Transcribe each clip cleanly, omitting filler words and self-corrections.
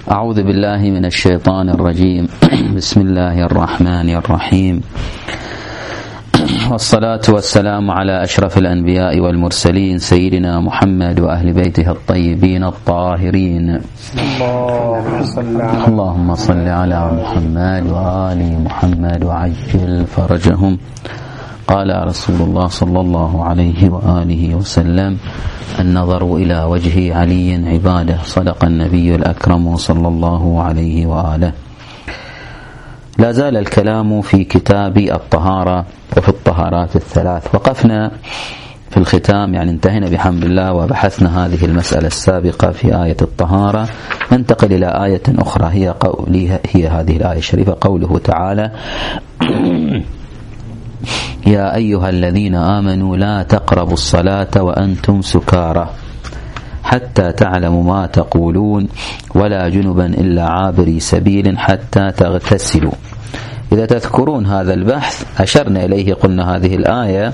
أعوذ بالله من الشيطان الرجيم. بسم الله الرحمن الرحيم، والصلاة والسلام على أشرف الأنبياء والمرسلين سيدنا محمد وأهل بيته الطيبين الطاهرين. اللهم صل على محمد وآل محمد وعجل فرجهم. قال رسول الله صلى الله عليه وآله وسلم: النظر إلى وجه علي عبادة. صدق النبي الأكرم صلى الله عليه وآله. لا زال الكلام في كتاب الطهارة وفي الطهارات الثلاث. وقفنا في الختام، يعني انتهينا بحمد الله وبحثنا هذه المسألة السابقة في آية الطهارة. ننتقل إلى آية أخرى هي هذه الآية الشريفة، قوله تعالى: يا أيها الذين آمنوا لا تقربوا الصلاة وأنتم سكارى حتى تعلموا ما تقولون ولا جنبا إلا عابري سبيل حتى تغتسلوا. إذا تذكرون هذا البحث أشرنا إليه، قلنا هذه الآية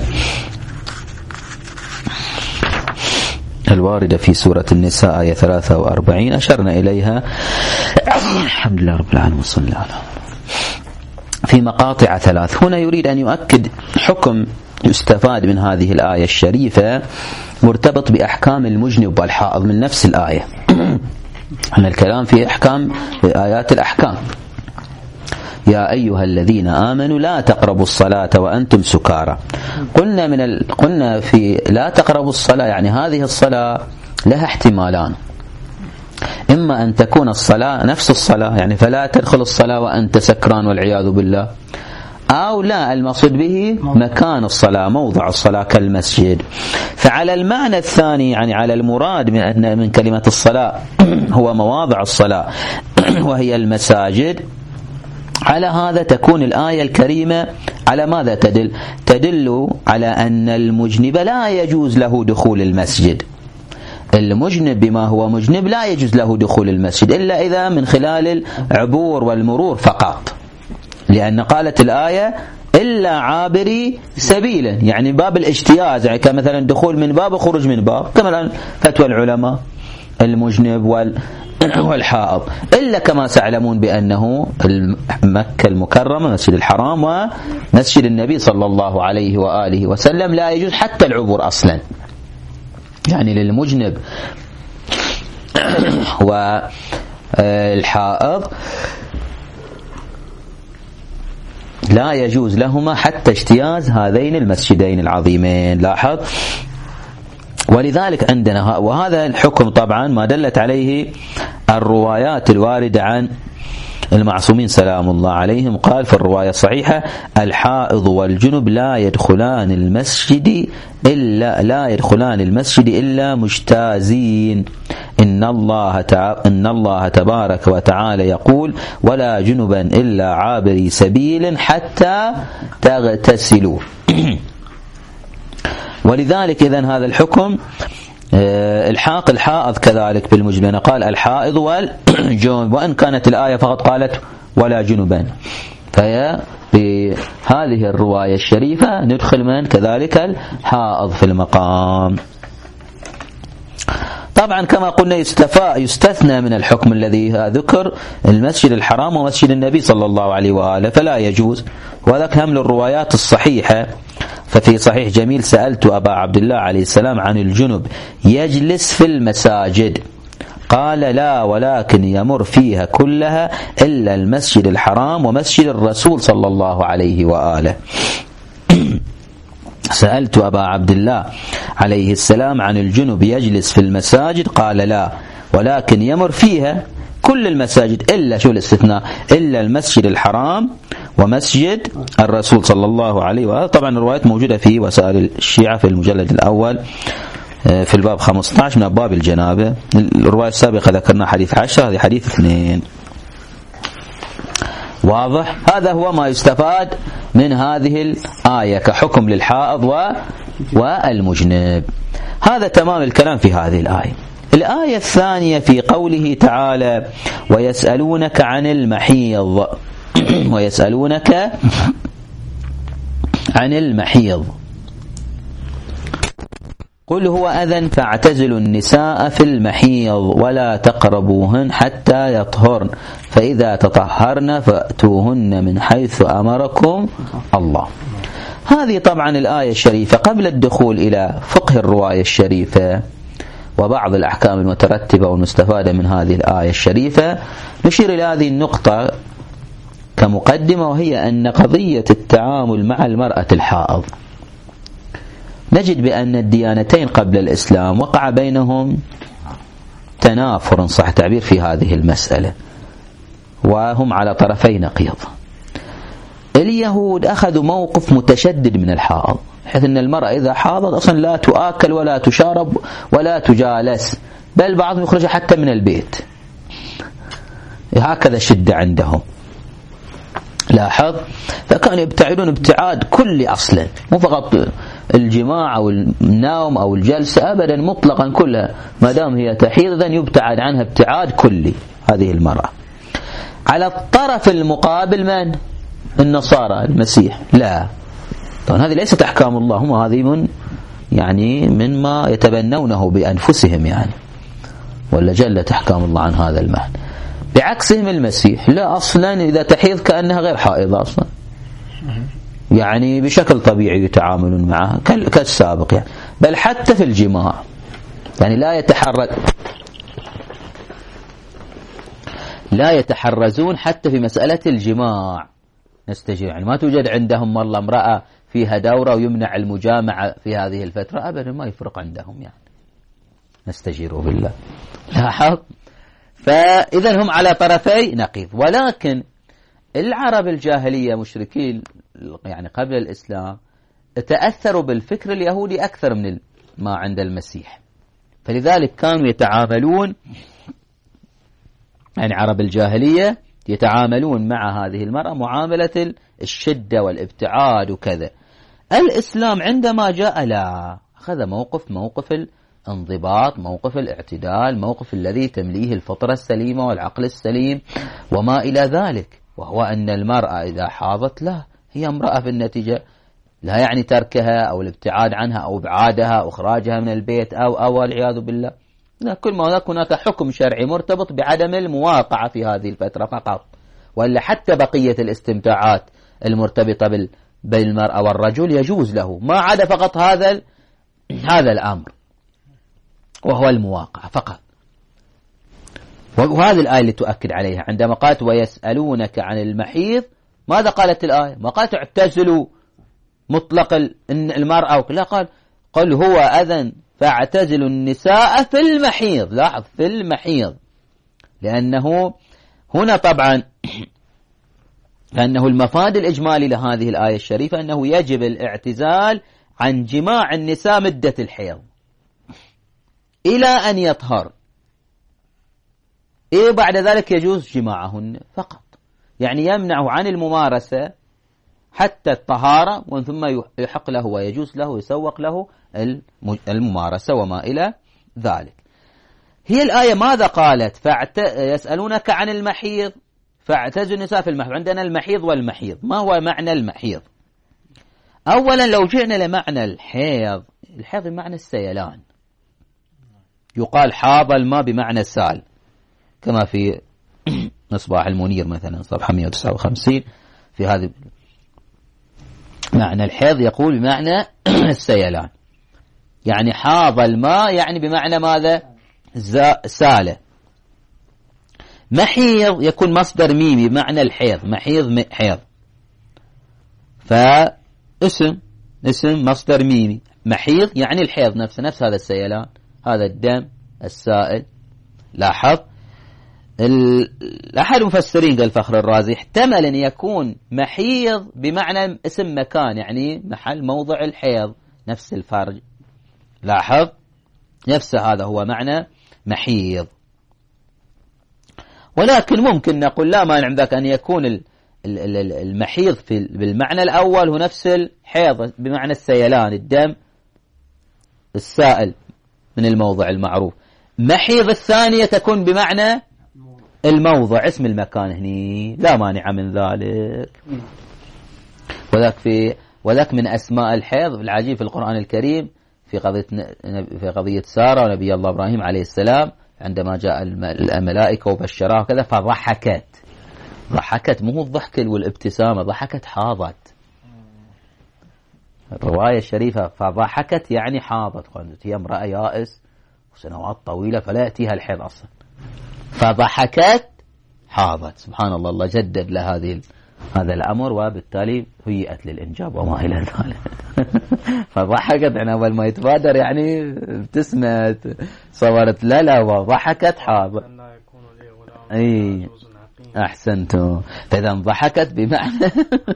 الواردة في سورة النساء آية 43 أشرنا إليها. الحمد لله رب العالمين، صلى الله عليه وسلم، في مقاطع ثلاث. هنا يريد أن يؤكد حكم يستفاد من هذه الآية الشريفة مرتبط بأحكام المجنب والحائض من نفس الآية. أن الكلام في أحكام، في آيات الأحكام. يا أيها الذين آمنوا لا تقربوا الصلاة وأنتم سكارى. قلنا في لا تقربوا الصلاة، يعني هذه الصلاة لها احتمالان: إما أن تكون الصلاة نفس الصلاة، يعني فلا تدخل الصلاة وأنت سكران والعياذ بالله، أو لا، المقصود به مكان الصلاة، موضع الصلاة كالمسجد. فعلى المعنى الثاني، يعني على المراد من كلمة الصلاة هو مواضع الصلاة وهي المساجد، على هذا تكون الآية الكريمة على ماذا تدل؟ تدل على أن المجنب لا يجوز له دخول المسجد. المجنب بما هو مجنب لا يجوز له دخول المسجد إلا إذا من خلال العبور والمرور فقط، لأن قالت الآية إلا عابري سبيلا، يعني باب الاجتياز، يعني كمثلا دخول من باب وخروج من باب، كما الآن فتوى العلماء المجنب والحائض، إلا كما تعلمون بأنه مكة المكرمة مسجد الحرام ومسجد النبي صلى الله عليه وآله وسلم لا يجوز حتى العبور أصلا. يعني للمجنب والحائض لا يجوز لهما حتى اجتياز هذين المسجدين العظيمين. لاحظ. ولذلك عندنا وهذا الحكم طبعا ما دلت عليه الروايات الواردة عن المعصومين سلام الله عليهم. قال في الرواية الصحيحة: الحائض والجنب لا يدخلان المسجد إلا مجتازين. إن الله تبارك وتعالى يقول: ولا جنبا إلا عابري سبيل حتى تغتسلوا. ولذلك إذن هذا الحكم الحاق الحائض كذلك بالمجنب. قال الحائض والجنب، وإن كانت الآية فقط قالت ولا جنبا. فهي بهذه الرواية الشريفة ندخل من كذلك الحائض في المقام. طبعا كما قلنا يستثنى من الحكم الذي ذكر المسجد الحرام ومسجد النبي صلى الله عليه وآله، فلا يجوز. وذلك هم للروايات الصحيحة. ففي صحيح جميل: سألت أبا عبد الله عليه السلام عن الجنب يجلس في المساجد، قال: لا، ولكن يمر فيها كلها إلا المسجد الحرام ومسجد الرسول صلى الله عليه وآله. سألت أبا عبد الله عليه السلام عن الجنب يجلس في المساجد، قال: لا، ولكن يمر فيها كل المساجد إلا، شو الاستثناء؟ إلا المسجد الحرام ومسجد الرسول صلى الله عليه وآله. طبعا الروايات موجودة في وسائل الشيعة في المجلد الأول في الباب 15 من أبواب الجنابة. الرواية السابقة ذكرنا حديث 10، هذه حديث 2. واضح؟ هذا هو ما يستفاد من هذه الآية كحكم للحائض والمجنب. هذا تمام الكلام في هذه الآية. الآية الثانية في قوله تعالى: ويسألونك عن المحيض. ويسألونك عن المحيض. قل هو أذى فاعتزلوا النساء في المحيض ولا تقربوهن حتى يطهرن فإذا تطهرن فأتوهن من حيث أمركم الله. هذه طبعا الآية الشريفة قبل الدخول إلى فقه الرواية الشريفة وبعض الأحكام المترتبة والمستفادة من هذه الآية الشريفة، نشير إلى هذه النقطة كمقدمة، وهي أن قضية التعامل مع المرأة الحائض نجد بأن الديانتين قبل الإسلام وقع بينهم تنافر صح تعبير في هذه المسألة، وهم على طرفي نقيض. اليهود أخذوا موقف متشدد من الحائض، بحيث أن المرأة إذا حاضت أصلا لا تؤكل ولا تشارب ولا تجالس، بل بعضهم يخرج حتى من البيت، هكذا شدة عندهم. لاحظ، فكانوا يبتعدون ابتعاد كلي أصلا، مو فقط الجماع أو النوم أو الجلسة، أبدا مطلقا كلها ما دام هي تحيض إذن يبتعد عنها ابتعاد كلي هذه المرأة. على الطرف المقابل من؟ النصارى المسيح، لا طبعا هذه ليست أحكام الله، هم هذه من يعني مما يتبنونه بأنفسهم يعني، ولا جلت أحكام الله عن هذا المعنى. بعكسهم المسيح لا، أصلا إذا تحيض كأنها غير حائضة أصلا، يعني بشكل طبيعي يتعاملون معها كالسابق يعني، بل حتى في الجماع يعني لا يتحرزون حتى في مسألة الجماع. نستجيب يعني ما توجد عندهم والله امرأة فيها دورة ويمنع المجامعة في هذه الفترة، أبدا ما يفرق عندهم يعني، نستجير بالله. لاحظ، فإذا هم على طرفي نقيض. ولكن العرب الجاهلية مشركين يعني قبل الإسلام تأثروا بالفكر اليهودي أكثر من ما عند المسيح، فلذلك كانوا يتعاملون يعني عرب الجاهلية يتعاملون مع هذه المرأة معاملة الشدة والابتعاد وكذا. الإسلام عندما جاء لا، أخذ موقف الانضباط، موقف الاعتدال، موقف الذي تمليه الفطرة السليمة والعقل السليم وما إلى ذلك، وهو أن المرأة إذا حاضت لا، هي امرأة في النتيجة، لا يعني تركها أو الابتعاد عنها أو إبعادها أو إخراجها من البيت أو والعياذ بالله، لا، كل ما هناك حكم شرعي مرتبط بعدم المواقعة في هذه الفترة فقط، ولا حتى بقية الاستمتاعات المرتبطة بالمرأة والرجل يجوز له، ما عدا فقط هذا الأمر وهو المواقعة فقط. وهذه الآية اللي تؤكد عليها عندما قالت ويسألونك عن المحيض، ماذا قالت الآية؟ ما قالت اعتزلوا مطلق المرأة، لا، قال هو أذى فاعتزلوا النساء في المحيض. لاحظ، في المحيض، لأنه هنا طبعا لأنه المفاد الإجمالي لهذه الآية الشريفة أنه يجب الاعتزال عن جماع النساء مدة الحيض إلى أن يطهر، بعد ذلك يجوز جماعهن فقط، يعني يمنع عن الممارسة حتى الطهارة، ومن ثم يحق له ويجوز له يسوق له الممارسة وما إلى ذلك. هي الآية ماذا قالت؟ يسألونك عن المحيض فاعتزلوا النساء في المحيض. عندنا المحيض والمحيض، ما هو معنى المحيض؟ أولا لو جئنا لمعنى الحيض بمعنى السيلان، يقال حاض الماء بمعنى سال، كما في مصباح المنير مثلا صفحة 159 في هذا معنى الحيض، يقول بمعنى السيلان، يعني حاض الماء يعني بمعنى ماذا؟ سالة. محيض يكون مصدر ميمي بمعنى الحيض، محيض حيض، فاسم مصدر ميمي، محيض يعني الحيض نفس هذا السيلان، هذا الدم السائل. لاحظ، أحد المفسرين قال فخر الرازي احتمل أن يكون محيض بمعنى اسم مكان، يعني محل موضع الحيض نفس الفرج. لاحظ، نفس هذا هو معنى محيض. ولكن ممكن نقول لا مانع من ذلك أن يكون المحيض بالمعنى الأول هو نفس الحيض بمعنى السيلان، الدم السائل من الموضع المعروف. محيض الثانية تكون بمعنى الموضع، اسم المكان هني، لا مانع من ذلك. وذاك من أسماء الحيض العجيب في القرآن الكريم في قضية سارة ونبي الله إبراهيم عليه السلام عندما جاء الملائكة وبشراه وكذا ضحكت مو الضحك والابتسامة، ضحكت حاضت. الرواية الشريفة فضحكت يعني حاضت، قالت هي امرأة يائس وسنوات طويلة فلا يأتيها الحيض أصلا، فضحكت حاضت. سبحان الله، الله جدد لهذه هذا الأمر وبالتالي هيئت للإنجاب وما إلى ذلك. فضحكت يعني أول ما يتبادر يعني ابتسمت، صورت لا وضحكت حاضت. أي أحسنتم. فإذا ضحكت بمعنى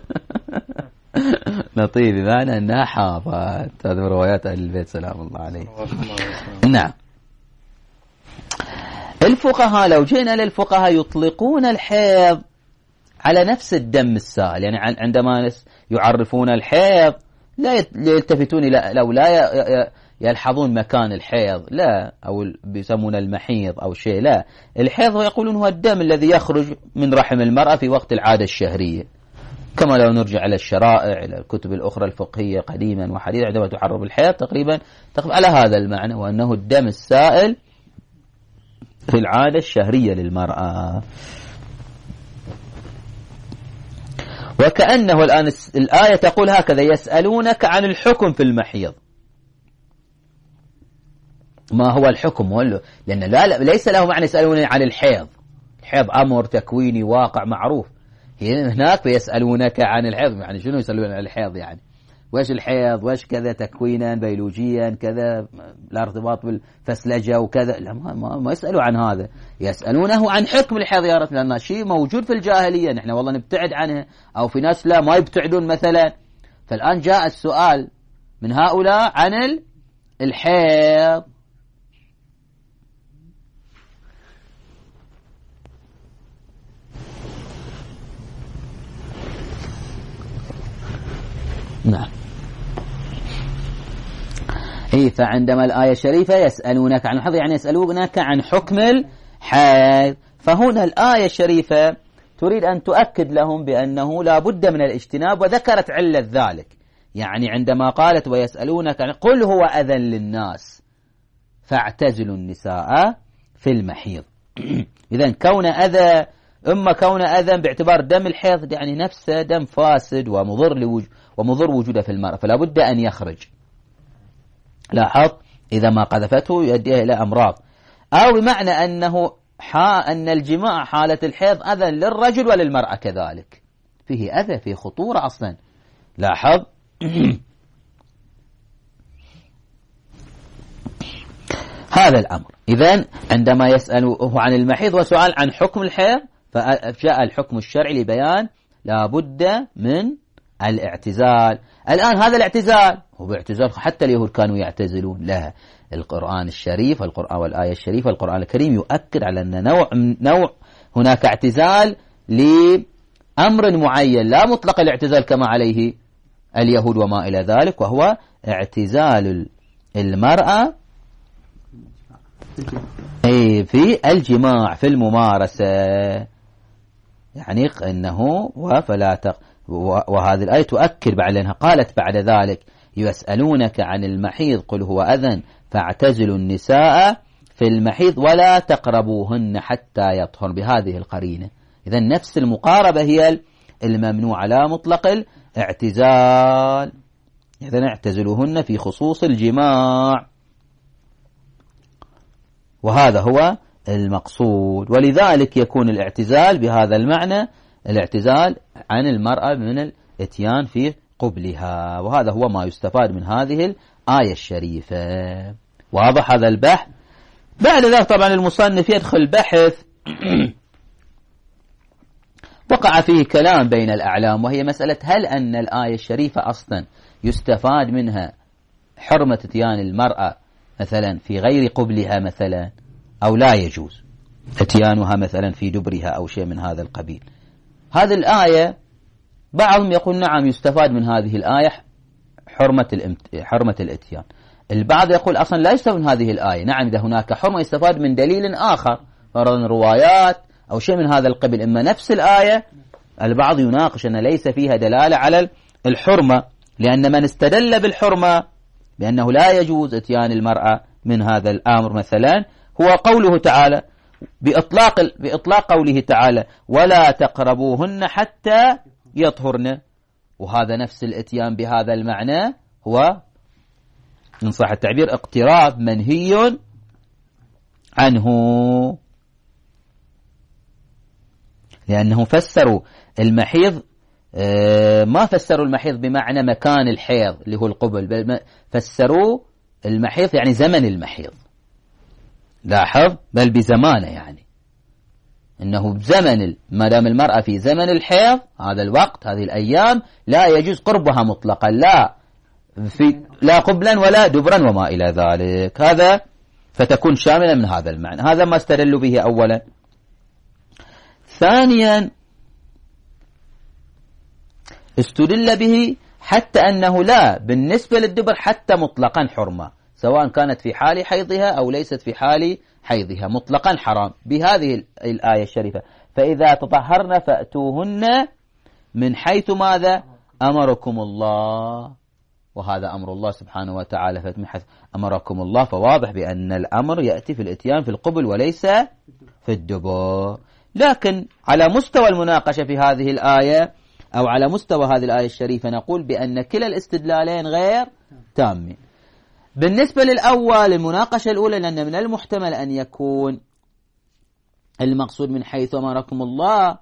لطيف، بمعنى أنها حاضت. هذه روايات أهل البيت سلام الله عليه. نعم. الفقهاء لو جئنا للفقهاء يطلقون الحيض على نفس الدم السائل، يعني عندما يعرفون الحيض لا يلتفتون إلى لو لا يلحظون مكان الحيض، لا، أو بيسمون المحيض أو شيء، لا، الحيض يقولون هو الدم الذي يخرج من رحم المرأة في وقت العادة الشهرية، كما لو نرجع إلى الشرائع إلى الكتب الأخرى الفقهية قديما وحديثا عندما تعرف الحيض تقريبا على هذا المعنى، وأنه الدم السائل في العادة الشهرية للمرأة. وكأنه الآن الآية تقول هكذا: يسألونك عن الحكم في المحيض. ما هو الحكم؟ لأن ليس له معنى يسألون عن الحيض. الحيض أمر تكويني واقع معروف. هناك يسألونك عن الحيض، يعني شنو يسألون عن الحيض؟ يعني وش الحيض، وش كذا تكوينا بيولوجيا كذا، لا ارتباط بالفسلجة وكذا، لا، ما يسألوا عن هذا. يسألونه عن حكم الحيض يا رب، لأنه شيء موجود في الجاهلية نحن والله نبتعد عنه، أو في ناس لا ما يبتعدون مثلا. فالآن جاء السؤال من هؤلاء عن الحيض. نعم. فعندما الآية الشريفة يسألونك عن الحيض يعني يسألونك عن حكم الحيض، فهنا الآية الشريفة تريد أن تؤكد لهم بأنه لا بد من الاجتناب، وذكرت علة ذلك. يعني عندما قالت ويسألونك قل هو أذى للناس فاعتزلوا النساء في المحيض. إذن كون أذى، كون أذى باعتبار دم الحيض يعني نفسه دم فاسد ومضر وجوده في المرأة، فلا بد أن يخرج. لاحظ، إذا ما قذفته يؤديها إلى أمراض، أو بمعنى أن الجماع حالة الحيض أذى للرجل وللمرأة كذلك، فيه أذى، فيه خطورة أصلا. لاحظ. هذا الأمر. إذن عندما يسأله عن المحيض وسؤال عن حكم الحيض، فجاء الحكم الشرعي لبيان لا بد من الاعتزال. الآن هذا الاعتزال هو باعتزال حتى اليهود كانوا يعتزلون، لا، القرآن الشريف والآية الشريفة القرآن الكريم يؤكد على أن نوع هناك اعتزال لأمر معين، لا مطلق الاعتزال كما عليه اليهود وما إلى ذلك، وهو اعتزال المرأة في الجماع في الممارسة. يعني أنه وهذه الآية تؤكد بعد أنها قالت بعد ذلك يسألونك عن المحيض قل هو أذى فاعتزلوا النساء في المحيض ولا تقربوهن حتى يطهرن، بهذه القرينة. إذن نفس المقاربة هي الممنوع لا مطلق الاعتزال. إذن اعتزلوهن في خصوص الجماع، وهذا هو المقصود. ولذلك يكون الاعتزال بهذا المعنى الاعتزال عن المرأة من الاتيان في قبلها، وهذا هو ما يستفاد من هذه الآية الشريفة. واضح هذا البحث؟ بعد ذلك طبعا المصنف يدخل بحث وقع فيه كلام بين الأعلام، وهي مسألة هل أن الآية الشريفة أصلا يستفاد منها حرمة اتيان المرأة مثلا في غير قبلها مثلا، أو لا يجوز اتيانها مثلا في دبرها أو شيء من هذا القبيل. هذه الآية بعضهم يقول نعم يستفاد من هذه الآية حرمة الاتيان، البعض يقول أصلا لا يستفاد من هذه الآية. نعم إذا هناك حرمة يستفاد من دليل آخر، فرضا روايات أو شيء من هذا القبيل، إما نفس الآية. البعض يناقش أن ليس فيها دلالة على الحرمة، لأن من استدل بالحرمة بأنه لا يجوز إتيان المرأة من هذا الأمر مثلا هو قوله تعالى بإطلاق قوله تعالى ولا تقربوهن حتى يطهرن، وهذا نفس الإتيان بهذا المعنى هو إن صح التعبير اقتراب منهي عنه، لأنه فسروا المحيض ما فسروا المحيض بمعنى مكان الحيض اللي هو القبل، بل فسروا المحيض يعني زمن المحيض، لاحظ، بل بزمانه، يعني إنه بزمن ما دام المرأة في زمن الحيض هذا الوقت هذه الأيام لا يجوز قربها مطلقا، لا قبلا ولا دبرا وما إلى ذلك، هذا فتكون شاملا من هذا المعنى. هذا ما استدلوا به أولا. ثانيا استدل به حتى أنه لا بالنسبة للدبر حتى مطلقا حرمة، سواء كانت في حال حيضها أو ليست في حال حيضها، مطلقا حرام بهذه الآية الشريفة فإذا تطهرن فأتوهن من حيث ماذا أمركم الله، وهذا أمر الله سبحانه وتعالى، فمن حيث أمركم الله فواضح بأن الأمر يأتي في الإتيان في القبل وليس في الدبر. لكن على مستوى المناقشة في هذه الآية أو على مستوى هذه الآية الشريفة نقول بأن كلا الاستدلالين غير تامين. بالنسبة للأول المناقشة الأولى لأن من المحتمل أن يكون المقصود من حيث أمركم الله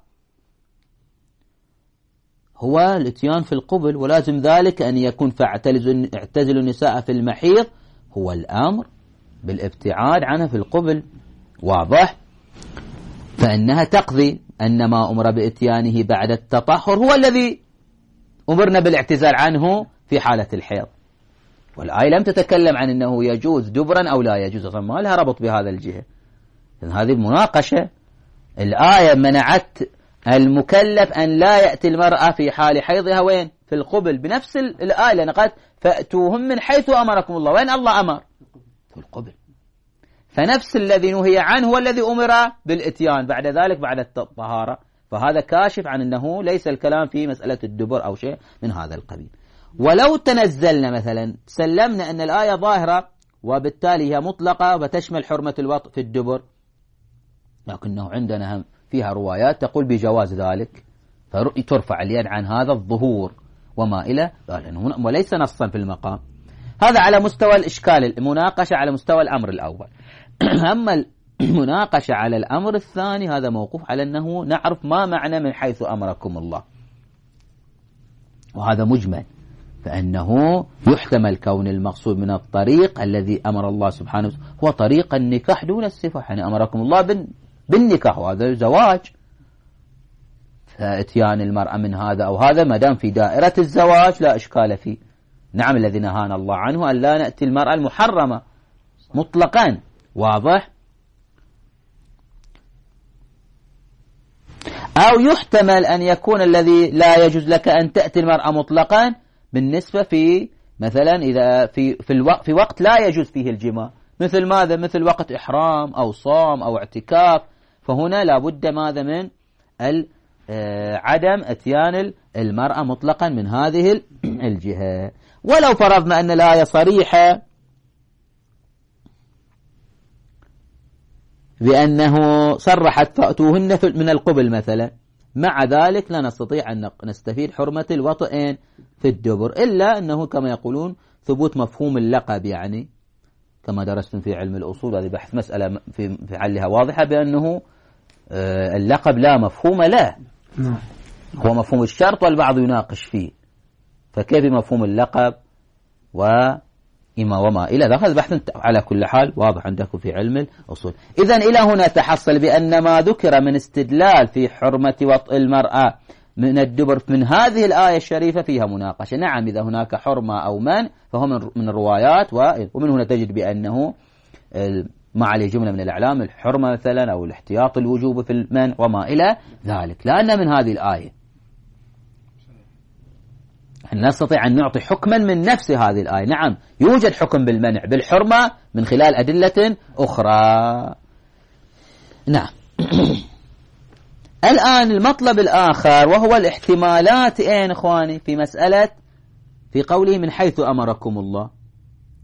هو الاتيان في القبل، ولازم ذلك أن يكون اعتزلوا النساء في المحيض هو الأمر بالابتعاد عنها في القبل، واضح، فإنها تقضي أن ما أمر بإتيانه بعد التطهر هو الذي أمرنا بالاعتزال عنه في حالة الحيض، والآية لم تتكلم عن أنه يجوز دبرا أو لا يجوز، ما لها ربط بهذا الجهة. هذه المناقشة، الآية منعت المكلف أن لا يأتي المرأة في حال حيضها وين؟ في القبل، بنفس الآية لأن قالت فأتوهم من حيث أمركم الله، وين الله أمر؟ في القبل، فنفس الذي نهي عنه هو الذي أمر بالإتيان بعد ذلك بعد الطهارة، فهذا كاشف عن أنه ليس الكلام في مسألة الدبر أو شيء من هذا القبيل. ولو تنزلنا مثلا سلمنا أن الآية ظاهرة وبالتالي هي مطلقة وتشمل حرمة الوطء في الدبر، لكنه عندنا فيها روايات تقول بجواز ذلك، فترفع اليد عن هذا الظهور وما إلى ذلك، وليس نصا في المقام. هذا على مستوى الإشكال، المناقشة على مستوى الأمر الأول. أما المناقشة على الأمر الثاني هذا موقوف على أنه نعرف ما معنى من حيث أمركم الله، وهذا مجمل، فأنه يحتمل كون المقصود من الطريق الذي أمر الله سبحانه هو طريق النكاح دون السفاح، يعني أمركم الله بالنكاح وهذا زواج، فإتيان المرأة من هذا أو هذا ما دام في دائرة الزواج لا إشكال فيه. نعم الذي نهانا الله عنه أن لا نأتي المرأة المحرمة مطلقا، واضح. أو يحتمل أن يكون الذي لا يجوز لك أن تأتي المرأة مطلقا بالنسبة في مثلا إذا في وقت لا يجوز فيه الجماع، مثل ماذا؟ مثل وقت إحرام أو صوم أو اعتكاف، فهنا لابد ماذا من عدم اتيان المرأة مطلقا من هذه الجهة. ولو فرضنا أن الآية صريحة بأنه صرحت فأتوهن من القبل مثلا، مع ذلك لا نستطيع أن نستفيد حرمة الوطئين في الدبر، إلا أنه كما يقولون ثبوت مفهوم اللقب، يعني كما درستم في علم الأصول هذه بحث مسألة في حلها واضحة بأنه اللقب لا مفهوم له، هو مفهوم الشرط والبعض يناقش فيه، فكيف مفهوم اللقب وما إلى ذلك، هذا بحث على كل حال واضح عندكم في علم الأصول. إذن إلى هنا تحصل بأن ما ذكر من استدلال في حرمة وطء المرأة من الدبر من هذه الآية الشريفة فيها مناقشة. نعم إذا هناك حرمة أو من فهو من الروايات، ومن هنا تجد بأنه ما عليه جملة من الأعلام الحرمة مثلا أو الاحتياط الوجوب في المنع وما إلى ذلك، لأن من هذه الآية لا نستطيع أن نعطي حكما من نفس هذه الآية. نعم يوجد حكم بالمنع بالحرمة من خلال أدلة أخرى. نعم. الآن المطلب الآخر وهو الاحتمالات، إخواني، في مسألة في قوله من حيث أمركم الله.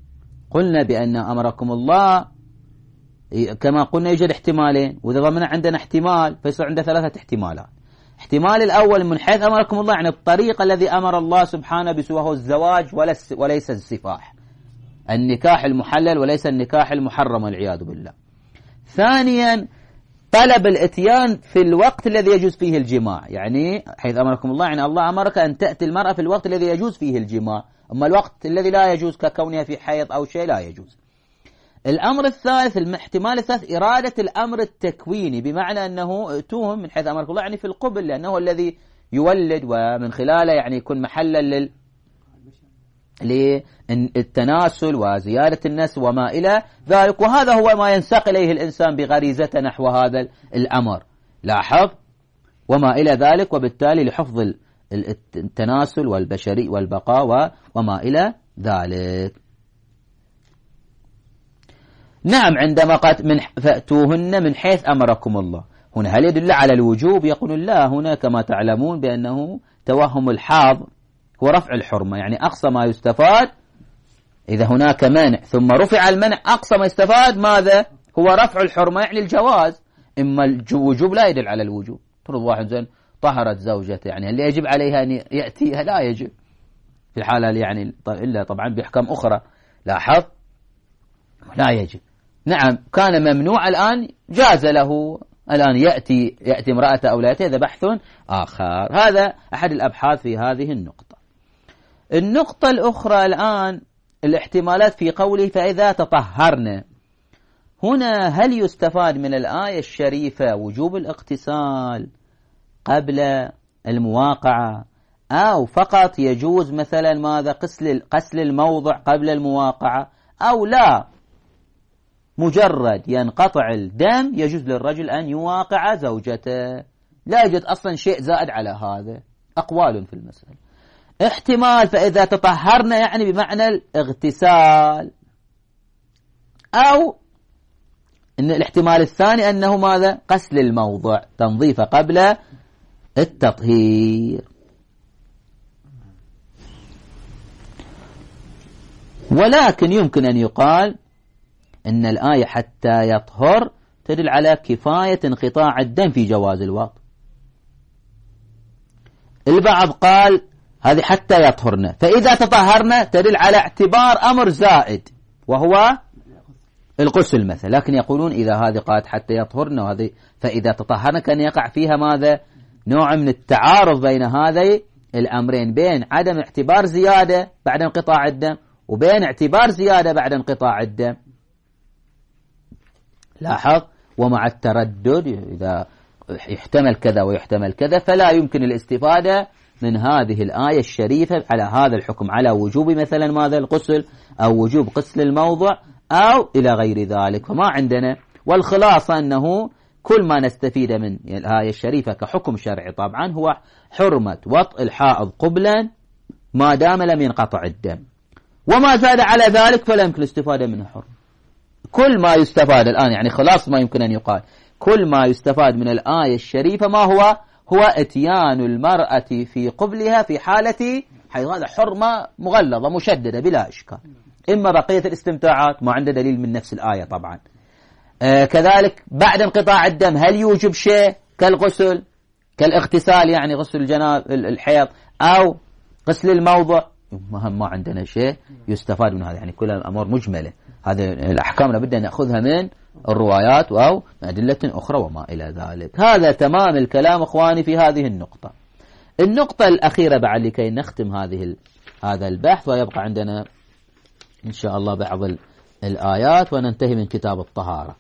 قلنا بأن أمركم الله كما قلنا يوجد احتمالين، وإذا ضمنا عندنا احتمال فيصير عندنا 3 احتمالات. احتمال الأول من حيث أمركم الله يعني الطريقة الذي أمر الله سبحانه بسواه الزواج وليس السفاح، النكاح المحلل وليس النكاح المحرم والعياذ بالله. ثانيا طلب الاتيان في الوقت الذي يجوز فيه الجماع، يعني حيث أمركم الله يعني الله أمرك أن تأتي المرأة في الوقت الذي يجوز فيه الجماع، أما الوقت الذي لا يجوز ككونها في حيض أو شيء لا يجوز. الأمر الثالث الاحتمال الثالث إرادة الأمر التكويني، بمعنى أنه ائتوهم من حيث أمركم الله يعني في القبل، لأنه الذي يولد ومن خلاله يعني يكون محلا للتناسل وزيادة النسل وما إلى ذلك، وهذا هو ما ينساق إليه الإنسان بغريزته نحو هذا الأمر، لاحظ، وما إلى ذلك، وبالتالي لحفظ التناسل والبشري والبقاء وما إلى ذلك. نعم عندما قالت فأتوهن من حيث أمركم الله، هنا هل يدل على الوجوب؟ يقول لا، هنا كما تعلمون بأنه توهم الحاض هو رفع الحرمة، يعني أقصى ما يستفاد إذا هناك منع ثم رفع المنع أقصى ما يستفاد ماذا؟ هو رفع الحرمة، يعني الجواز. إما الوجوب لا يدل على الوجوب، فرض واحد زين طهرت زوجته، يعني هل يجب عليها أن يأتيها؟ لا يجب في الحالة يعني إلا طبعا بأحكام أخرى، لاحظ، لا يجب. نعم كان ممنوع الآن جاز له الآن يأتي امرأته أو لا يأتي، هذا بحث آخر. هذا أحد الأبحاث في هذه النقطة. النقطة الأخرى الآن الاحتمالات في قوله فإذا تطهرنا، هنا هل يستفاد من الآية الشريفة وجوب الاغتسال قبل المواقعة، أو فقط يجوز مثلا ماذا قسل الموضع قبل المواقعة، أو لا مجرد ينقطع الدم يجوز للرجل أن يواقع زوجته، لا يوجد أصلا شيء زائد على هذا، أقوال في المسألة. احتمال فإذا تطهرنا يعني بمعنى الاغتسال، أو إن الاحتمال الثاني أنه ماذا؟ قسل الموضع، تنظيف قبل التطهير. ولكن يمكن أن يقال إن الآية حتى يطهر تدل على كفاية انقطاع الدم في جواز الوطء. البعض قال هذه حتى يطهرنا، فإذا تطهرنا تدل على اعتبار أمر زائد وهو الغسل مثلا، لكن يقولون إذا هذه قالت حتى يطهرنا وهذه فإذا تطهرنا كان يقع فيها ماذا؟ نوع من التعارض بين هذه الأمرين، بين عدم اعتبار زيادة بعد انقطاع الدم وبين اعتبار زيادة بعد انقطاع الدم. لاحظ، ومع التردد إذا يحتمل كذا ويحتمل كذا فلا يمكن الاستفادة من هذه الآية الشريفة على هذا الحكم، على وجوب مثلا ماذا؟ الغسل، أو وجوب غسل الموضع، أو إلى غير ذلك. فما عندنا، والخلاصة أنه كل ما نستفيد من الآية الشريفة كحكم شرعي طبعا هو حرمة وطء الحائض قبلا ما دام لم ينقطع الدم، وما زاد على ذلك فلا يمكن الاستفادة منه حرم. كل ما يستفاد الآن يعني خلاص ما يمكن أن يقال، كل ما يستفاد من الآية الشريفة ما هو اتيان المرأة في قبلها في حالة حيث هذا حرمة مغلظة مشددة بلا إشكال. إما بقية الاستمتاعات ما عنده دليل من نفس الآية طبعا. كذلك بعد انقطاع الدم هل يوجب شيء كالغسل كالاغتسال يعني غسل الجناب الحيض أو غسل الموضع؟ ما عندنا شيء يستفاد من هذا، يعني كل الأمور مجملة. هذه الأحكام لابد أن نأخذها من الروايات أو أدلة أخرى وما إلى ذلك. هذا تمام الكلام أخواني في هذه النقطة. النقطة الأخيرة بعد لكي نختم هذا البحث، ويبقى عندنا إن شاء الله بعض الآيات وننتهي من كتاب الطهارة.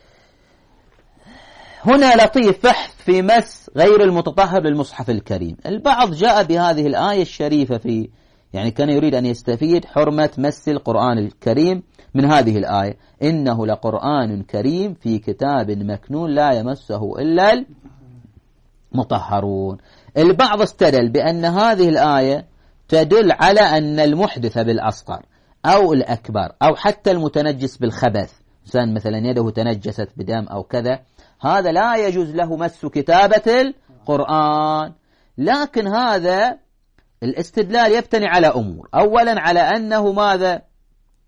هنا لطيف بحث في مس غير المتطهر للمصحف الكريم. البعض جاء بهذه الآية الشريفة في يعني كان يريد أن يستفيد حرمة مس القرآن الكريم من هذه الآية، إنه لقرآن كريم في كتاب مكنون لا يمسه إلا المطهرون. البعض استدل بأن هذه الآية تدل على أن المحدث بالأصغر أو الأكبر أو حتى المتنجس بالخبث، إنسان مثلا يده تنجست بدم أو كذا، هذا لا يجوز له مس كتابة القرآن. لكن هذا الاستدلال يبتني على أمور، أولا على أنه ماذا؟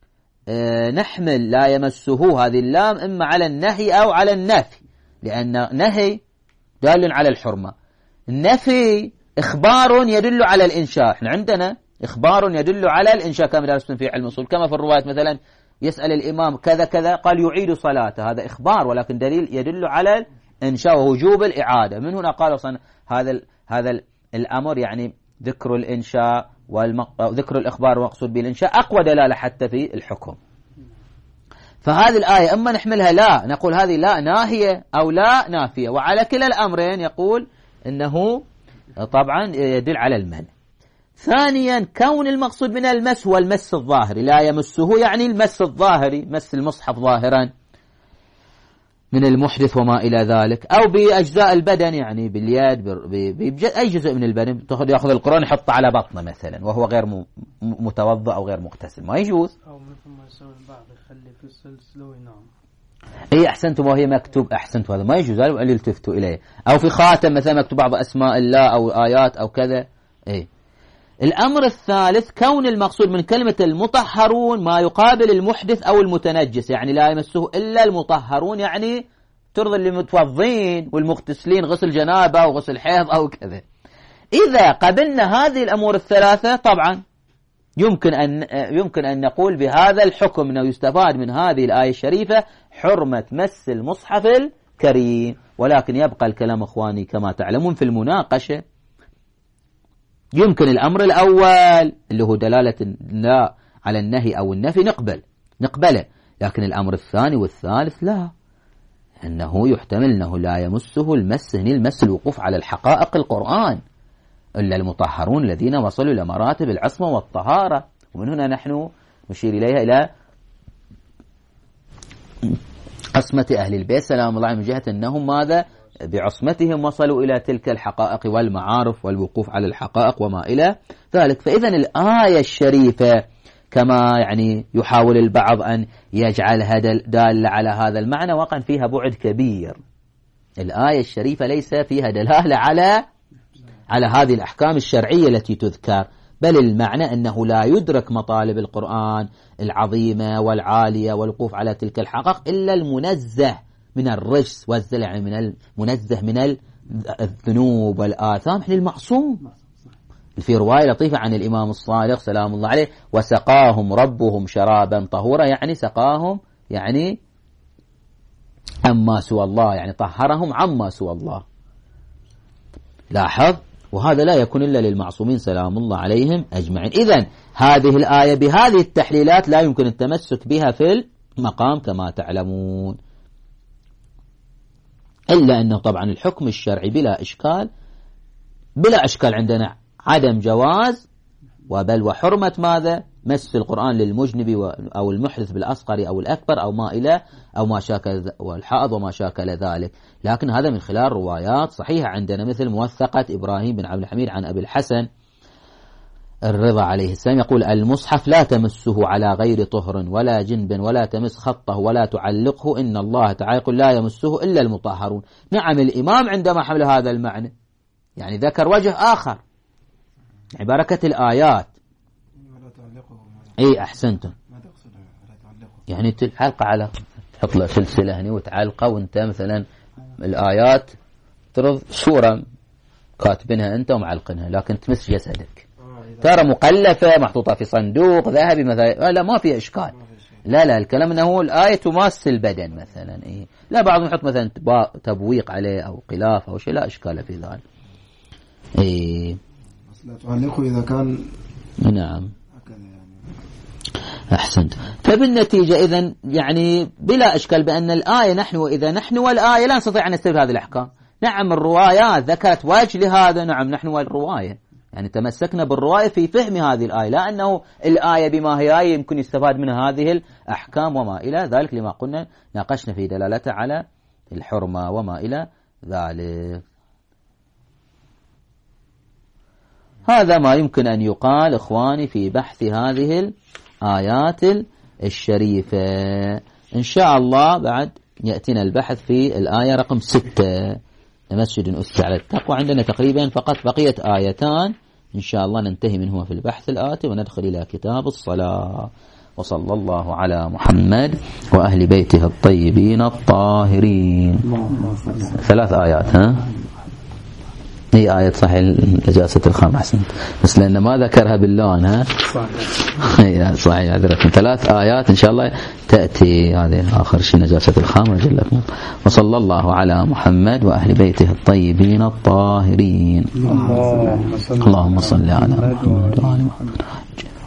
نحمل لا يمسه هذه اللام إما على النهي أو على النفي، لأن نهي دال على الحرمة، النفي إخبار يدل على الإنشاء. احنا عندنا إخبار يدل على الإنشاء كما درستم في علم الأصول، كما في الرواية مثلا يسأل الإمام كذا كذا قال يعيد صلاته، هذا إخبار ولكن دليل يدل على الإنشاء ووجوب الإعادة. من هنا قال هذا الأمر يعني ذكر الإنشاء وذكر الإخبار ومقصود بالإنشاء أقوى دلالة حتى في الحكم. فهذه الآية إما نحملها لا نقول هذه لا ناهية أو لا نافية، وعلى كلا الأمرين يقول إنه طبعا يدل على المنع. ثانيا كون المقصود من المس هو المس الظاهري، لا يمسه يعني المس الظاهري، مس المصحف ظاهرا من المحدث وما إلى ذلك، أو بأجزاء البدن يعني باليد أي جزء من البدن، يأخذ القرآن يحطه على بطنه مثلا وهو غير متوضأ أو غير مغتسل، ما يجوز. أو مثل ما يسوي البعض يخلي في السلسلة وينام. اي احسنتم، وهي مكتوب احسنتم، هذا ما يجوز اللي التفتوا اليه. او في خاتم مثلا مكتوب بعض اسماء الله او ايات او كذا. اي الامر الثالث كون المقصود من كلمة المطهرون ما يقابل المحدث او المتنجس، يعني لا يمسه الا المطهرون، يعني ترضي للمتوضين والمغتسلين غسل جنابه وغسل حيض او كذا. اذا قبلنا هذه الامور الثلاثة طبعا يمكن أن نقول بهذا الحكم أنه يستفاد من هذه الآية الشريفة حرمة مس المصحف الكريم. ولكن يبقى الكلام أخواني كما تعلمون في المناقشة، يمكن الأمر الأول اللي هو دلالة لا على النهي أو النفي نقبله، لكن الأمر الثاني والثالث لا، أنه يحتمل أنه لا يمسه المس، هنا المس الوقوف على الحقائق القرآن، إلا المطهرون الذين وصلوا إلى مراتب العصمة والطهارة. ومن هنا نحن نشير إليها إلى عصمة أهل البيت سلام الله من جهة أنهم ماذا بعصمتهم وصلوا إلى تلك الحقائق والمعارف والوقوف على الحقائق وما إلى ذلك. فإذا الآية الشريفة كما يعني يحاول البعض أن يجعلها دالة على هذا المعنى، وقع فيها بعد كبير. الآية الشريفة ليس فيها دلالة على هذه الأحكام الشرعية التي تذكر، بل المعنى أنه لا يدرك مطالب القرآن العظيمة والعالية والوقوف على تلك الحقائق إلا المنزه من الرجس والزلع، يعني من المنزه من الذنوب والآثام للمعصوم. في رواية لطيفة عن الإمام الصادق سلام الله عليه: وسقاهم ربهم شرابا طهورا، يعني سقاهم يعني عما سوى الله، يعني طهرهم عما سوى الله. لاحظ، وهذا لا يكون إلا للمعصومين سلام الله عليهم أجمعين. إذن هذه الآية بهذه التحليلات لا يمكن التمسك بها في المقام كما تعلمون، إلا أنه طبعا الحكم الشرعي بلا إشكال عندنا عدم جواز وبل وحرمة ماذا مس القرآن للمجنب أو المحدث بالأصغر أو الأكبر أو ما إلى أو ما شاكل والحائض وما شاكل ذلك. لكن هذا من خلال روايات صحيحة عندنا، مثل موثقة إبراهيم بن عبد الحميد عن أبي الحسن الرضا عليه السلام يقول: المصحف لا تمسه على غير طهر ولا جنب ولا تمس خطه ولا تعلقه، إن الله تعالى يقول لا يمسه إلا المطهرون. نعم، الإمام عندما حمل هذا المعنى يعني ذكر وجه آخر، يعني بركة الآيات. اي احسنتم، يعني تعلق على تحط له سلسله هنا وتعلقه، وانت مثلا الايات ترض صوره كاتبينها انت ومعلقينها، لكن تمس جسدك ترى مقلفه محطوطه في صندوق ذهبي مثلا، لا ما في اشكال. لا الكلام انه الايه تماس البدن مثلا. اي لا، بعضهم يحط مثلا تبويق عليه او غلاف او شيء، لا اشكال في ذلك. اي لا تعلقه اذا كان نعم أحسنت. فبالنتيجة إذن يعني بلا إشكال بأن الآية إذا نحن والآية لا نستطيع أن نستفيد هذه الأحكام. نعم الروايات ذكرت وجه لهذا، نعم نحن والرواية يعني تمسكنا بالرواية في فهم هذه الآية، لا أنه الآية بما هي آية يمكن يستفاد منها هذه الأحكام وما إلى ذلك، لما قلنا ناقشنا في دلالته على الحرمة وما إلى ذلك. هذا ما يمكن أن يقال إخواني في بحث هذه الآيات الشريفة. إن شاء الله بعد يأتينا البحث في الآية رقم 6 مسجد أسس على التقوى. عندنا تقريبا فقط بقية آيتان إن شاء الله ننتهي منهما في البحث الآتي وندخل إلى كتاب الصلاة. وصلى الله على محمد وأهل بيته الطيبين الطاهرين. 3 آيات. ها هي آية صحيح نجاسة الخمر أحسن، بس لأن ما ذكرها باللون. ها صحيح صحيح عذركم. 3 آيات إن شاء الله تأتي هذه آخر شيء نجاسة الخمر جلكم. وصلى الله على محمد وأهل بيته الطيبين الطاهرين. اللهم صل على محمد وآل محمد.